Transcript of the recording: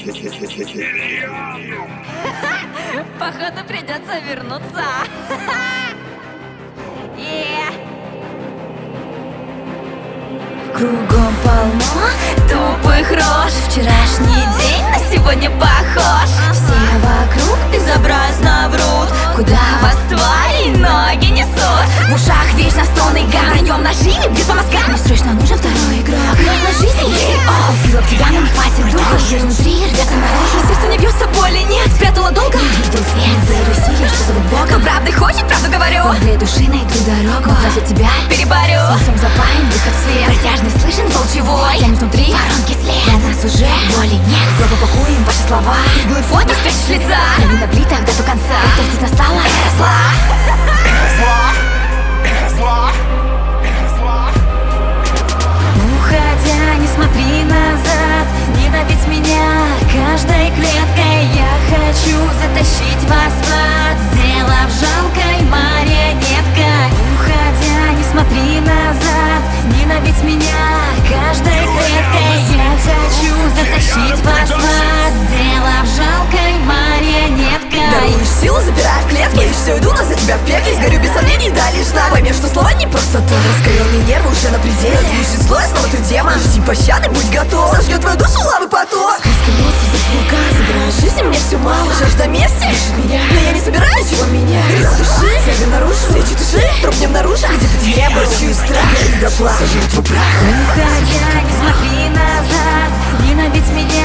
Походу придется вернуться. Кругом полно тупых рож. Вчерашний день на сегодня похож. Все вокруг безобразно врут. Куда вас твари ноги несут? В ушах вечно стоны гам. Враньем нажили, бьют по мозгам. Мне срочно нужен второй игрок. Реально жизнь Фил от тебя, но не хватит духа. Жизнь внутри рвется наружу. Сердце не бьется, боли нет. Прятала долго, не видел свет. Заирую силе, что зовут Богом. Кто правды хочет, правду говорю. Для души найду дорогу. Ради тебя переборю. Солнцем запаян, выход в свет. Протяжный слышен волчий вой. Тянет внутри воронки след. Для нас уже боли нет. Зло упакуем ваши слова. Иглы фото спрячешь лица. Крови на плитах до конца. Готовьтесь, настала эра зла. Уходя, не смотри назад. Ненавидь меня каждой клеткой. Я хочу затащить вас в ад, сделав жалкой марионеткой. Уходя, не смотри назад. Ненавидь меня каждой клеткой. Я хочу затащить вас в ад, сделав жалкой марионеткой. Даруешь силу, забирая в клетки. Боишься, уйду, но за тебя в пекле. Сгорю без сомнений, да лишь знак. Поймешь, что слова не просто то. Раскаленные нервы уже на пределе. Движет злое, снова ты демон. Жди пощады, будь готов. Сожгет твою душу лавы поток. Сказка бьется за вулкан. Забирая жизнь, мне все мало. Жажда мести дышит меня, но я не собираюсь его менять. Грязь души, себя наружу. Свечи души, труп не обнаружен. Где под небо, чую страх. До плана, сожжет твой прах. Уходя, не смотри назад. Ненавидь меня